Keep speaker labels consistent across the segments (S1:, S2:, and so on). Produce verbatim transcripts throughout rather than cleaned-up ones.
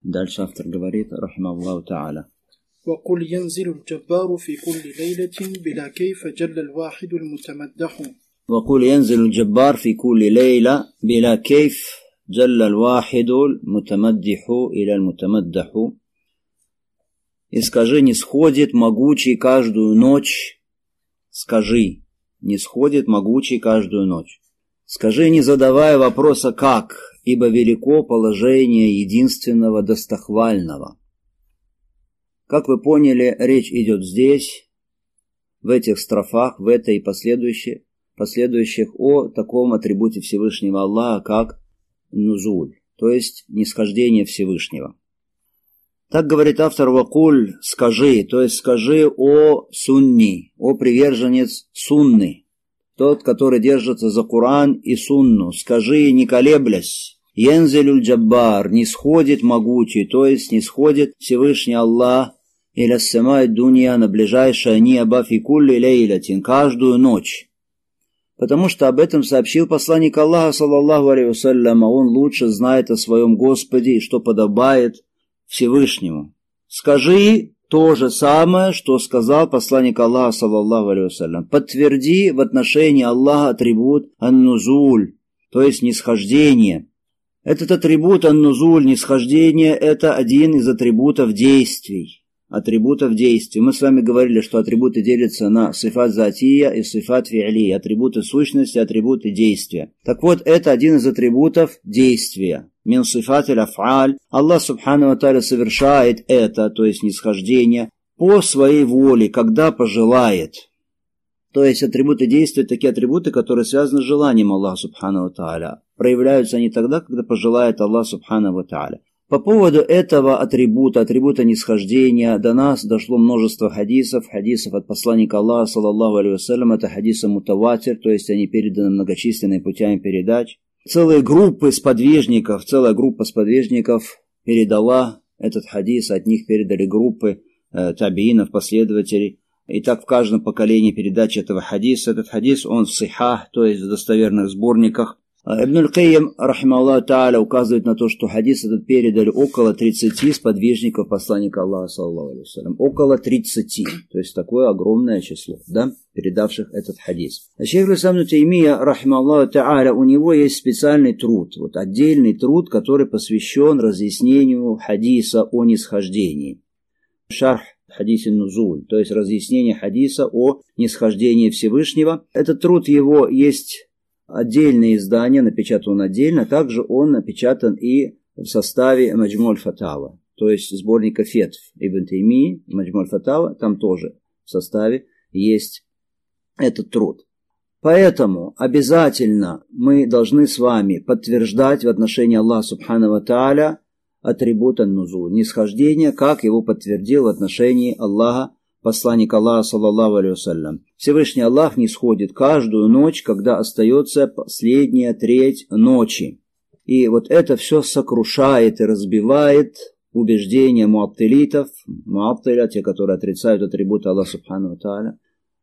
S1: Дальше автор говорит, рахимахуллаху та'аля.
S2: وقل ينزل الجبار في كل ليلة بلا كيف جل الواحد المتمدح.
S1: وقل ينزل الجبار في كل ليلة بلا كيف جل الواحد المتمدح إلى المتمدح. И скажи, не сходит могучий каждую ночь. Скажи, не сходит могучий каждую ночь. Скажи, не задавая вопроса «как?», ибо велико положение единственного достохвального. Как вы поняли, речь идет здесь, в этих строфах, в этой и последующих, последующих о таком атрибуте Всевышнего Аллаха, как нузуль, то есть нисхождение Всевышнего. Так говорит автор «Вакуль», скажи, то есть скажи о сунни, о приверженец сунны, тот, который держится за Коран и сунну, скажи, не колеблясь, «Янзелюль джаббар», не сходит могучий, то есть не сходит Всевышний Аллах, «Иля самай дунья», на ближайшее небо, «Фи кулли лейлатин», каждую ночь. Потому что об этом сообщил посланник Аллаха, саллаллаху алейхи вассалям, а он лучше знает о своем Господе и что подобает Всевышнему. Скажи то же самое, что сказал посланник Аллаха, саллаллаху алейхи вассалям. Подтверди в отношении Аллаха атрибут ан-нузуль, то есть нисхождение. Этот атрибут ан-нузуль, нисхождение, это один из атрибутов действий. Атрибутов действий. Мы с вами говорили, что атрибуты делятся на сифат затия и сифат фи'ли, атрибуты сущности, атрибуты действия. Так вот, это один из атрибутов действия. Мин сифат иль-аф'аль. Аллах субхану ва тааля совершает это, то есть нисхождение, по своей воле, когда пожелает. То есть атрибуты действия, такие атрибуты, которые связаны с желанием Аллаха субхану ва тааля. Проявляются они тогда, когда пожелает Аллах субхану ва тааля. По поводу этого атрибута, атрибута нисхождения, до нас дошло множество хадисов, хадисов от посланника Аллаха, саллаллаху алейхи вассалям, это хадисы мутаватир, то есть они переданы многочисленными путями передач. Целые группы сподвижников, целая группа сподвижников передала этот хадис, от них передали группы э, табиинов, последователей. И так в каждом поколении передачи этого хадиса, этот хадис, он в сихах, то есть в достоверных сборниках. Ибн аль-Кайим, рахимахуллаху тааля, указывает на то, что хадис этот передали около тридцати сподвижников посланника Аллаха, саллаллаху алейхи вассалям. Около тридцати, то есть такое огромное число, да, передавших этот хадис. Шейх ибн Таймия, рахимахуллаху тааля, у него есть специальный труд, вот отдельный труд, который посвящен разъяснению хадиса о нисхождении. Шарх хадис ан-нузуль, то есть разъяснение хадиса о нисхождении Всевышнего. Этот труд его есть отдельное издание, напечатан он отдельно, также он напечатан и в составе Маджму аль-Фатава, то есть сборника фетв Ибн Таймии, Маджму аль-Фатава, там тоже в составе есть этот труд. Поэтому обязательно мы должны с вами подтверждать в отношении Аллаха субхану ва тааля атрибут ан-нузуль, нисхождение, как его подтвердил в отношении Аллаха посланник Аллаха, саллаллаху алейхи вассалям. Всевышний Аллах нисходит каждую ночь, когда остается последняя треть ночи. И вот это все сокрушает и разбивает убеждения муаттилитов, муаттиля, те, которые отрицают атрибуты Аллаха субхану ва тааля.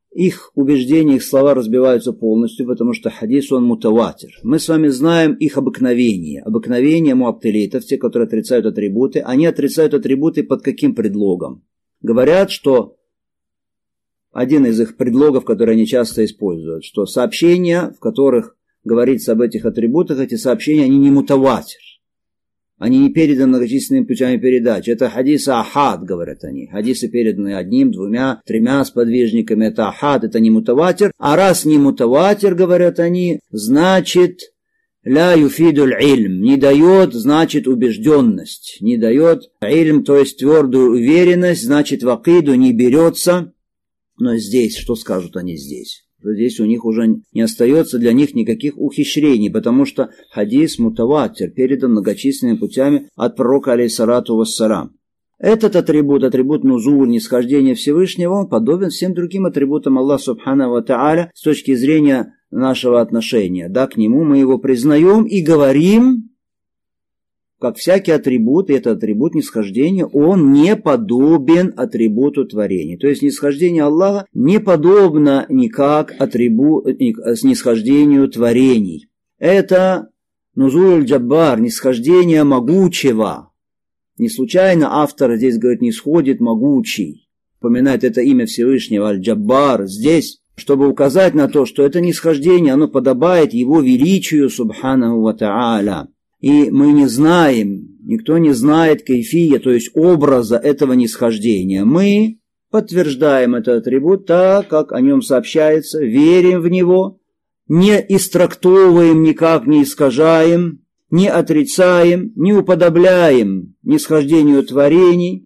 S1: Их убеждения, их слова разбиваются полностью, потому что хадис, он мутаватир. Мы с вами знаем их обыкновение. Обыкновение муаттилитов, те, которые отрицают атрибуты, они отрицают атрибуты под каким предлогом? Говорят, что один из их предлогов, которые они часто используют, что сообщения, в которых говорится об этих атрибутах, эти сообщения, они не мутаватир. Они не переданы многочисленными путями передачи. Это хадисы ахад, говорят они. Хадисы переданы одним, двумя, тремя сподвижниками. Это ахад, это не мутаватир. А раз не мутаватир, говорят они, значит ля юфидуль ильм. Не дает, значит, убежденность. Не дает ильм, то есть твердую уверенность, значит, в акиду не берется. Но здесь, что скажут они здесь? Здесь у них уже не остается для них никаких ухищрений, потому что хадис мутаватир передан многочисленными путями от пророка алейхиссалату вассалям. Этот атрибут, атрибут нузуль, нисхождения Всевышнего, он подобен всем другим атрибутам Аллаха субхану ва тааля с точки зрения нашего отношения. Да, к нему мы его признаем и говорим, как всякий атрибут, и этот атрибут нисхождения, он не подобен атрибуту творения. То есть нисхождение Аллаха не подобно никак атрибу, нисхождению творений. Это нузуль джаббар, нисхождение могучего. Не случайно автор здесь говорит «не сходит могучий». Упоминает это имя Всевышнего Аль-Джаббар здесь, чтобы указать на то, что это нисхождение, оно подобает его величию Субханаху ва Тааля. И мы не знаем, никто не знает кайфия, то есть образа этого нисхождения. Мы подтверждаем этот атрибут так, как о нем сообщается, верим в него, не истрактовываем, никак не искажаем, не отрицаем, не уподобляем нисхождению творений,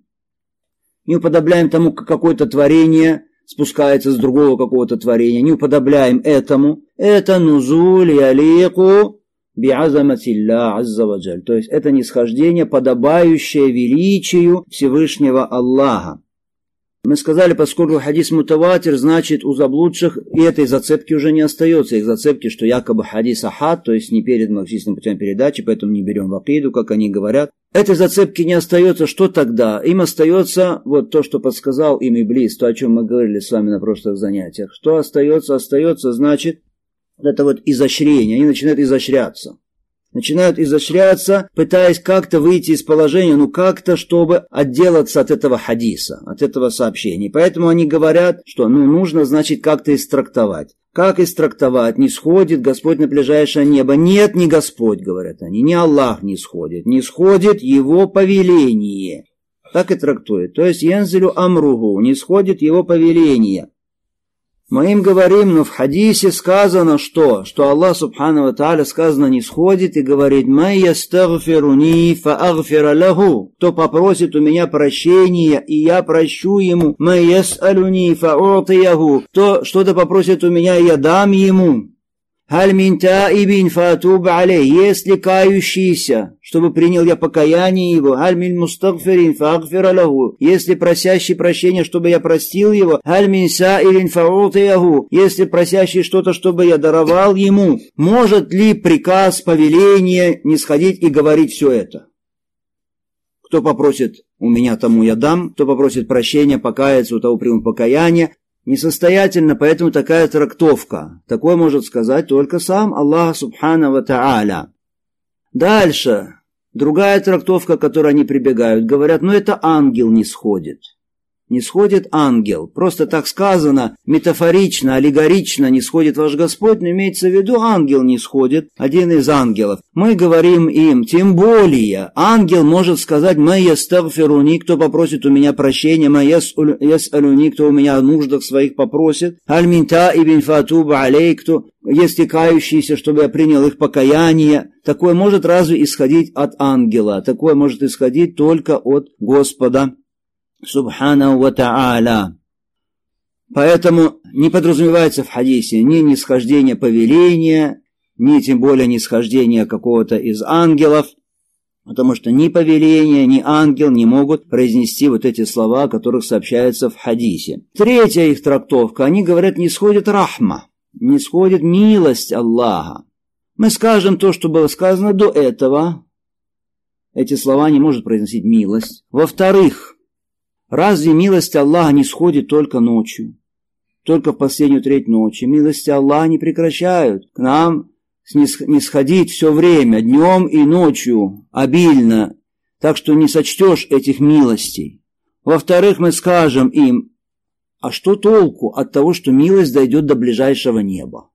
S1: не уподобляем тому, как какое-то творение спускается с другого какого-то творения, не уподобляем этому. Это нузуль ялику би'азаматилля азза ва джаль. То есть это нисхождение, подобающее величию Всевышнего Аллаха. Мы сказали, поскольку хадис мутаватир, значит у заблудших и этой зацепки уже не остается. Их зацепки, что якобы хадис ахад, то есть не передан многочисленным путем передачи, поэтому не берем в акиду, как они говорят. Этой зацепки не остается. Что тогда? Им остается вот то, что подсказал им Иблис, то, о чем мы говорили с вами на прошлых занятиях. Что остается? Остается, значит, это вот изощрение. Они начинают изощряться. Начинают изощряться, пытаясь как-то выйти из положения, ну как-то, чтобы отделаться от этого хадиса, от этого сообщения. Поэтому они говорят, что ну нужно, значит, как-то истрактовать. Как истрактовать? Не сходит Господь на ближайшее небо. Нет, не Господь, говорят они, не Аллах не сходит. Не сходит Его повеление. Так и трактует. То есть, янзилю амругу, не сходит Его повеление. Мы им говорим, но в хадисе сказано, что? Что Аллах Субхану ва Тааля сказано не сходит и говорит: «Май ястагфируни фаагфира лаху». Кто попросит у меня прощения, и я прощу ему. «Май ясалюни фаутияху». Кто что-то попросит у меня, я дам ему. «Халь мин таибин фатуб алей». Если кающийся, чтобы принял я покаяние его. «Халь мин мустагфирин фаагфира лаху». Если просящий прощения, чтобы я простил его. «Халь мин саилин фаутияху». Если просящий что-то, чтобы я даровал ему. Может ли приказ, повеление не сходить и говорить все это? Кто попросит у меня, тому я дам. Кто попросит прощения, покаяться, у того примут покаяние. Несостоятельно, поэтому такая трактовка. Такое может сказать только сам Аллах Субхану ва Тааля. Дальше. Другая трактовка, к которой они прибегают. Говорят, ну это ангел не сходит. Не сходит ангел. Просто так сказано, метафорично, аллегорично не сходит ваш Господь, но имеется в виду ангел не сходит, один из ангелов. Мы говорим им, тем более, ангел может сказать: «Май ястагфируни», кто попросит у меня прощения, «Май ясалюни», кто у меня о нуждах своих попросит, «Аль мин таибин фатуба алей», кто, если кающийся, чтобы я принял их покаяние. Такое может разве исходить от ангела? Такое может исходить только от Господа Субхану ва Тааля. Поэтому не подразумевается в хадисе ни нисхождение повеления, ни тем более нисхождение какого-то из ангелов, потому что ни повеление, ни ангел не могут произнести вот эти слова, о которых сообщается в хадисе. Третья их трактовка, они говорят, не сходит рахма, не сходит милость Аллаха. Мы скажем то, что было сказано до этого. Эти слова не может произносить милость. Во-вторых, разве милость Аллаха не сходит только ночью? Только в последнюю треть ночи. Милости Аллаха не прекращают к нам нисходить все время, днем и ночью, обильно. Так что не сочтешь этих милостей. Во-вторых, мы скажем им, а что толку от того, что милость дойдет до ближайшего неба?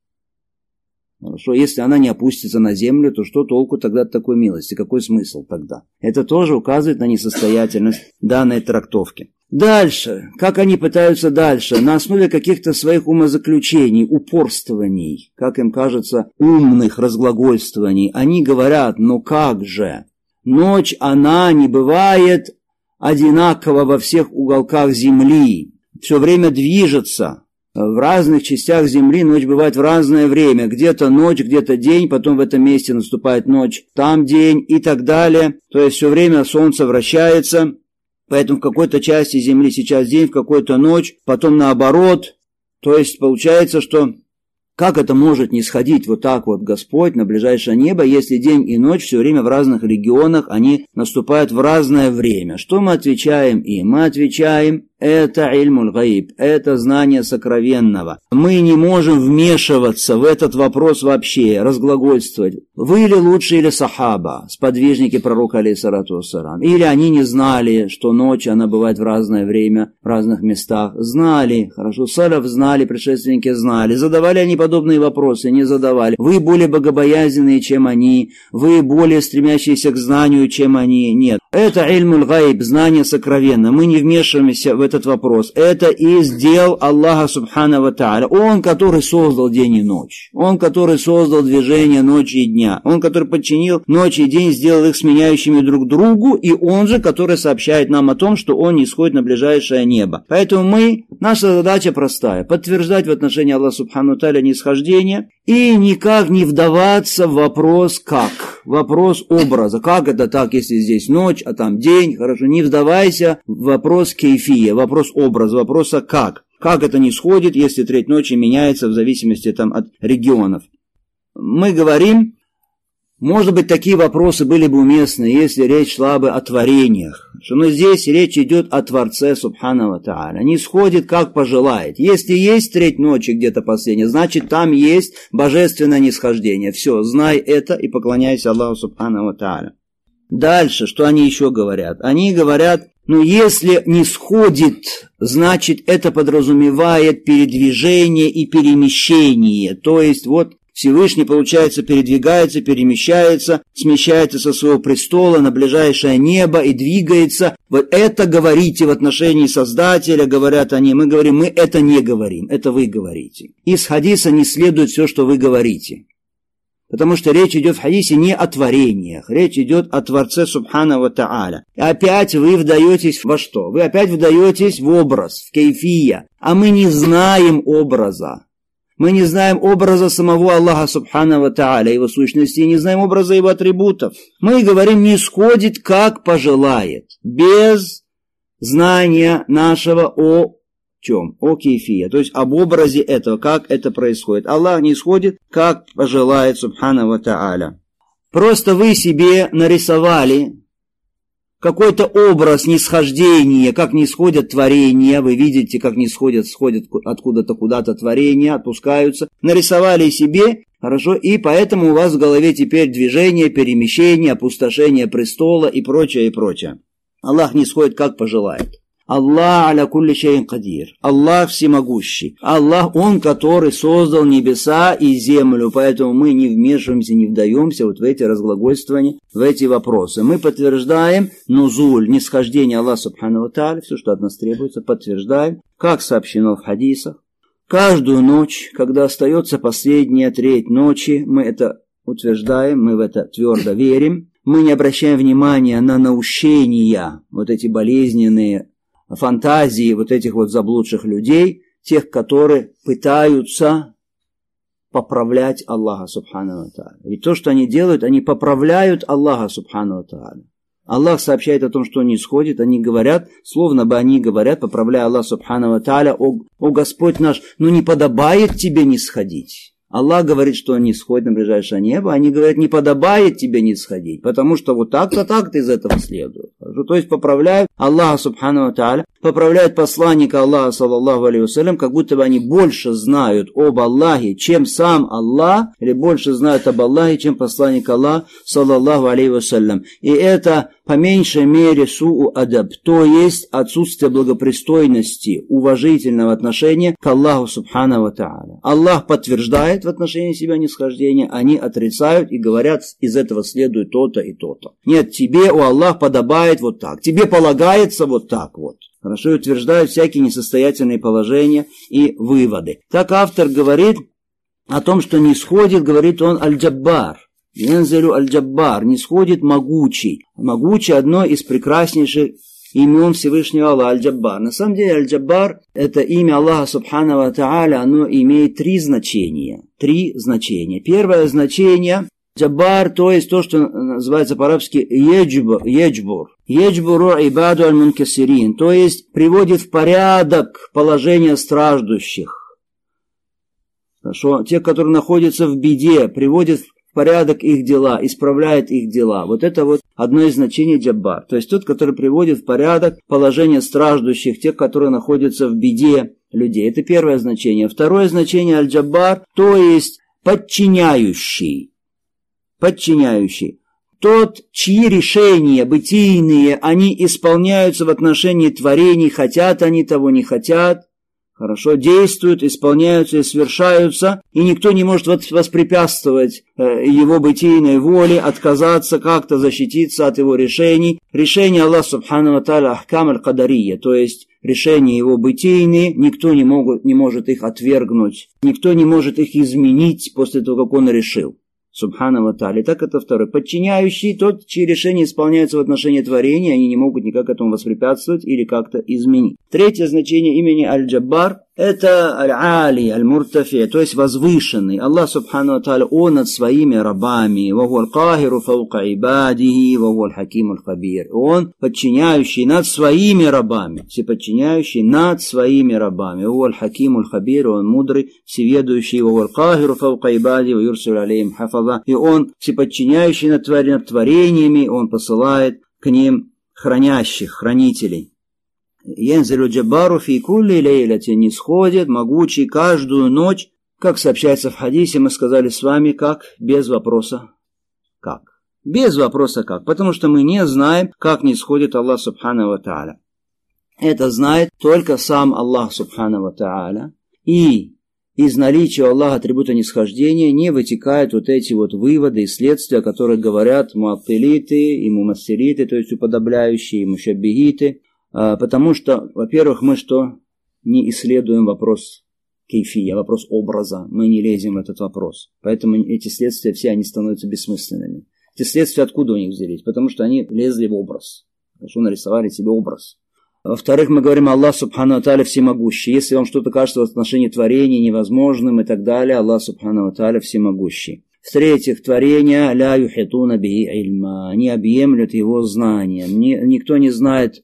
S1: Хорошо, если она не опустится на землю, то что толку тогда от такой милости? Какой смысл тогда? Это тоже указывает на несостоятельность данной трактовки. Дальше. Как они пытаются дальше? На основе каких-то своих умозаключений, упорствований, как им кажется, умных разглагольствований, они говорят, ну как же? Ночь, она не бывает одинакова во всех уголках земли. Все время движется. В разных частях земли ночь бывает в разное время. Где-то ночь, где-то день, потом в этом месте наступает ночь, там день и так далее. То есть все время солнце вращается. Поэтому в какой-то части земли сейчас день, в какой-то ночь, потом наоборот. То есть получается, что как это может не сходить вот так вот Господь на ближайшее небо, если день и ночь все время в разных регионах, они наступают в разное время? Что мы отвечаем им? Мы отвечаем: Это ильмуль гайб, это знание сокровенного. Мы не можем вмешиваться в этот вопрос вообще, разглагольствовать. Вы ли лучше, или сахаба, сподвижники пророка алейхиссалату вассалам? Или они не знали, что ночь, она бывает в разное время, в разных местах? Знали, хорошо, салаф знали, предшественники знали. Задавали они подобные вопросы? Не задавали. Вы более богобоязненные, чем они. Вы более стремящиеся к знанию, чем они. Нет. Это ильмуль гайб, знание сокровенное. Мы не вмешиваемся в этот вопрос. Это и сделал Аллаха субхана ва тааля. Он, который создал день и ночь. Он, который создал движение ночи и дня. Он, который подчинил ночь и день, сделал их сменяющими друг другу. И он же, который сообщает нам о том, что он не сходит на ближайшее небо. Поэтому мы, наша задача простая. Подтверждать в отношении Аллаха субхана ва тааля нисхождение. И никак не вдаваться в вопрос «как?», вопрос образа. Как это так, если здесь ночь, а там день? Хорошо, не вдавайся в вопрос кейфия, вопрос образа, вопроса «как?». Как это не сходит, если треть ночи меняется в зависимости там, от регионов? Мы говорим, может быть, такие вопросы были бы уместны, если речь шла бы о творениях. Но здесь речь идет о Творце субхана ва тааля. Не сходит, как пожелает. Если есть треть ночи где-то последняя, значит, там есть божественное нисхождение. Все, знай это и поклоняйся Аллаху субхана ва тааля. Дальше, что они еще говорят? Они говорят, ну, если не сходит, значит, это подразумевает передвижение и перемещение. То есть, вот, Всевышний, получается, передвигается, перемещается, смещается со своего престола на ближайшее небо и двигается. Вот это говорите в отношении Создателя, говорят они. Мы говорим, мы это не говорим, это вы говорите. Из хадиса не следует все, что вы говорите. Потому что речь идет в хадисе не о творениях, речь идет о Творце субхана ва тааля. И опять вы вдаетесь во что? Вы опять вдаетесь в образ, в кейфия. А мы не знаем образа. Мы не знаем образа самого Аллаха субхана ва тааля, его сущности, и не знаем образа его атрибутов. Мы говорим, не сходит, как пожелает, без знания нашего о чем? О кейфия, то есть об образе этого, как это происходит. Аллах не сходит, как пожелает субхана ва тааля. Просто вы себе нарисовали какой-то образ нисхождения, как нисходят творения, вы видите, как нисходят, сходят откуда-то куда-то творения, отпускаются, нарисовали себе, хорошо, и поэтому у вас в голове теперь движение, перемещение, опустошение престола и прочее, и прочее. Аллах нисходит, как пожелает. Аллах аля кулли шейин кадир. Аллах всемогущий. Аллах, Он, который создал небеса и землю. Поэтому мы не вмешиваемся, не вдаемся вот в эти разглагольствования, в эти вопросы. Мы подтверждаем нузуль, нисхождение Аллаха субхану ва тааля, все, что от нас требуется, подтверждаем, как сообщено в хадисах. Каждую ночь, когда остается последняя треть ночи, мы это утверждаем, мы в это твердо верим. Мы не обращаем внимания на наущения, вот эти болезненные фантазии вот этих вот заблудших людей, тех, которые пытаются поправлять Аллаха субхану ва тааля. Ведь то, что они делают, они поправляют Аллаха субхану ва тааля. Аллах сообщает о том, что он не сходит, они говорят, словно бы они говорят, поправляя Аллаха субхану ва тааля, о, о Господь наш, ну не подобает тебе не сходить. Аллах говорит, что он не сходит на ближайшее небо, они говорят, не подобает тебе не сходить, потому что вот так-то, так-то из этого следует. То есть поправляют Аллаха субхану ва тааля, поправляют посланника Аллаха, саллаллаху алейхи вассалям, как будто бы они больше знают об Аллахе, чем сам Аллах, или больше знают об Аллахе, чем посланник Аллаха, саллаллаху алейхи вассалям. И это по меньшей мере суу адаб, то есть отсутствие благопристойности, уважительного отношения к Аллаху субхану ва тааля. Аллах подтверждает в отношении себя нисхождение, они отрицают и говорят, из этого следует то-то и то-то. Нет, тебе, о Аллах, подобает вот так, тебе полагается вот так вот. Хорошо, и утверждают всякие несостоятельные положения и выводы. Так автор говорит о том, что не сходит, говорит он, аль-джаббар. Янзелю аль-джаббар, не сходит могучий. Могучий — одно из прекраснейших имен Всевышнего Аллаха, аль-джаббар. На самом деле аль-джаббар — это имя Аллаха субхану ва тааля, оно имеет три значения. Три значения. Первое значение — джаббар, то есть то, что называется по-арабски еджбур. Еджбур. Еджбуру ибаду аль-мункасирин, то есть приводит в порядок положение страждущих. Хорошо. Те, которые находятся в беде, приводит в порядок их дела, исправляет их дела. Вот это вот одно из значений джаббар. То есть тот, который приводит в порядок положение страждущих, тех, которые находятся в беде людей. Это первое значение. Второе значение аль-джаббар, то есть подчиняющий. Подчиняющий. Тот, чьи решения бытийные, они исполняются в отношении творений, хотят они того, не хотят, хорошо, действуют, исполняются и совершаются, и никто не может воспрепятствовать его бытийной воле, отказаться как-то, защититься от его решений. Решение Аллаха субхану ва тааля ахкам аль-кадария, то есть решения его бытийные, никто не, могут, не может их отвергнуть, никто не может их изменить после того, как он решил. Субхану ва тааля. Так это второй. Подчиняющий, тот, чьи решения исполняются в отношении творения, они не могут никак этому воспрепятствовать или как-то изменить. Третье значение имени Аль-Джаббар – это Аль-Али, Аль-Муртафи, то есть возвышенный. Аллах Субхану ва тааля, Он над своими рабами. Ваху аль-Кахиру фаука ибадихи, ваху аль-Хакиму аль-Хабир. Он подчиняющий над своими рабами. Всеподчиняющий над своими рабами. Ваху аль-Хакиму аль-Хабир. Он мудрый, всеведущий. Ваху аль-Кахиру фаука ибадихи, ва юрсилу алейхим хафаза. И Он всеподчиняющий над творениями. Он посылает к ним хранящих, хранителей. Янзилу джаббару фи кулли лейлатин, не сходит могучий каждую ночь, как сообщается в хадисе, мы сказали с вами, как, без вопроса как. Без вопроса как, потому что мы не знаем, как не сходит Аллах субхану ва тааля. Это знает только сам Аллах субхану ва тааля, и из наличия Аллаха атрибута нисхождения не вытекают вот эти вот выводы и следствия, о которых говорят муаттилиты и мумассилиты, то есть уподобляющие, и мушаббихиты. Потому что, во-первых, мы что? Не исследуем вопрос кейфия, вопрос образа. Мы не лезем в этот вопрос. Поэтому эти следствия все, они становятся бессмысленными. Эти следствия откуда у них взялись? Потому что они лезли в образ. Хорошо нарисовали себе образ. Во-вторых, мы говорим, Аллах субхану ва тааля всемогущий. Если вам что-то кажется в отношении творения невозможным и так далее, Аллах субхану ва тааля всемогущий. В-третьих, творения ля юхитуна бихи ильма. Они объемлют его знанием. Никто не знает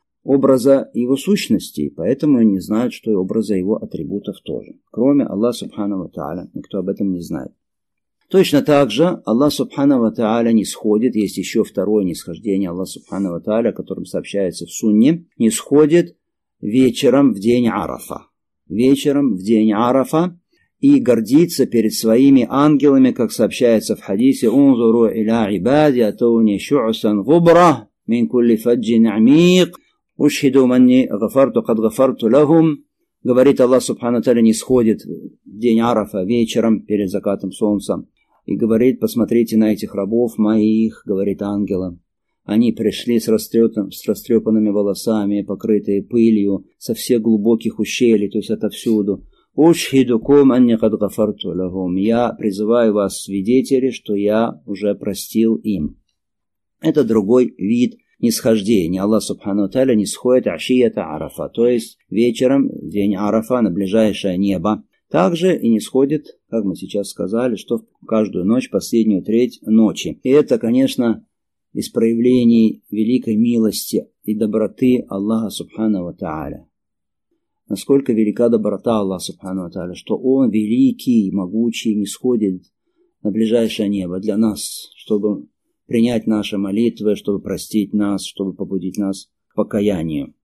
S1: образа его сущности, поэтому не знают, что и образа его атрибутов тоже. Кроме Аллаха субхану ва тааля, никто об этом не знает. Точно так же Аллах субхану ва тааля не сходит, есть еще второе нисхождение Аллаха субхану ва тааля, о котором сообщается в сунне, не сходит вечером в день Арафа. Вечером в день Арафа и гордится перед своими ангелами, как сообщается в хадисе: «Унзуру иля ибади атауни шу'сан губра мин кулли фаджин амиq». «Ушхиду манни гафарту кад гафарту лахум». Говорит Аллах субхану тааля, не сходит в день Арафа вечером перед закатом солнца. И говорит: посмотрите на этих рабов моих, говорит ангелам. Они пришли с, с растрепанными волосами, покрытые пылью, со всех глубоких ущелий, то есть отовсюду. «Ушхидукум анни кад гафарту лахум». Я призываю вас, свидетели, что я уже простил им. Это другой вид нисхождение. Аллах субхану тааля не сходит ашията Арафа, то есть вечером, в день Арафа, на ближайшее небо. Также и не сходит, как мы сейчас сказали, что в каждую ночь, последнюю треть ночи. И это, конечно, из проявлений великой милости и доброты Аллаха субхану ва тааля. Насколько велика доброта Аллаха субхану ва тааля, что Он великий, могучий, не сходит на ближайшее небо для нас, чтобы принять наши молитвы, чтобы простить нас, чтобы побудить нас к покаянию.